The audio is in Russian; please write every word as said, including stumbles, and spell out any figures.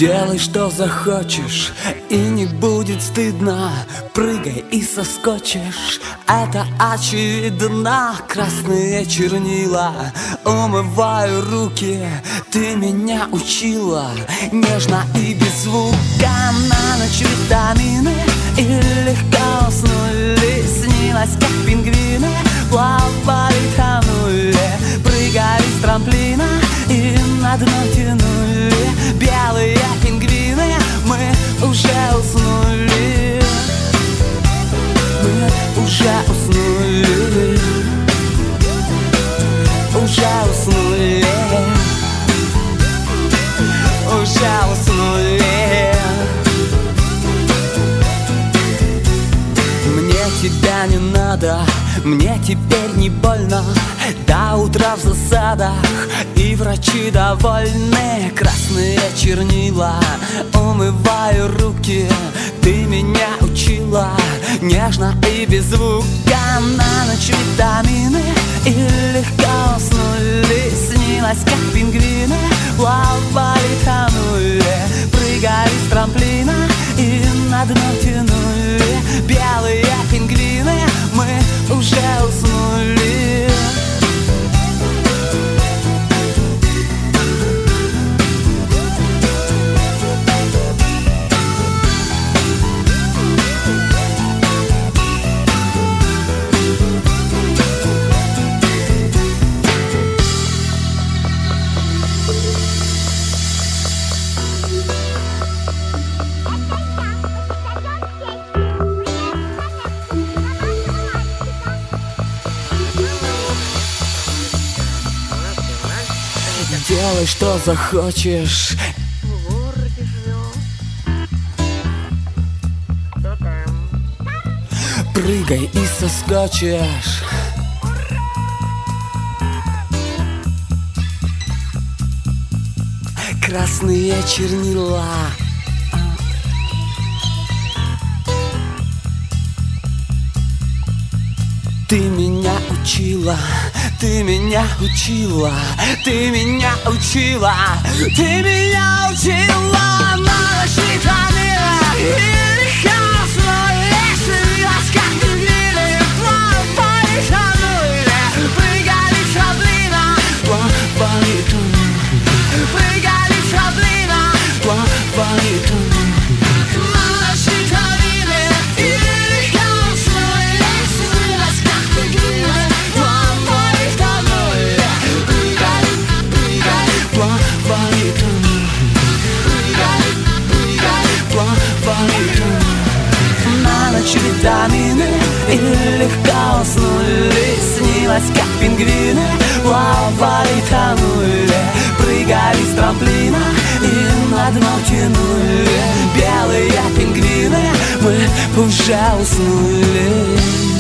Делай, что захочешь, и не будет стыдно. Прыгай и соскочишь, это очевидно. Красные чернила, умываю руки. Ты меня учила нежно и без звука. На ночь витамины и легко уснули. Снилось, как пингвины плавали, тонули. Прыгали с трамплина и на дно тянули. Белые пингвины, мы уже уснули. Мы уже уснули. Уже уснули. Уже уснули. Мне тебя не надо, мне теперь не больно. До утра в засадах, и врачи довольны. Красные чернила, умываю руки. Ты меня учила нежно и без звука. На ночь витамины и легко уснули. Снилось, как пингвины плавали, тонули. Прыгали с трамплина и на дно тянули. Белые пингвины, мы уже уснули. Делай, что захочешь. В городе живем. Кто там? Прыгай и соскочишь. Красные чернила. Ты меня учила, ты меня учила, ты меня учила, ты меня учила. На ночь витамина и легко уснули. Снилось, как пингвины плавали, тонули. Прыгали с трамплина, плавали, тонули. Прыгали с трамплина, плавали, тонули. На ночь витамины и легко уснули. Снилось, как пингвины плавали, тонули. Прыгали с трамплина и на дно тянули. Белые пингвины, мы уже уснули.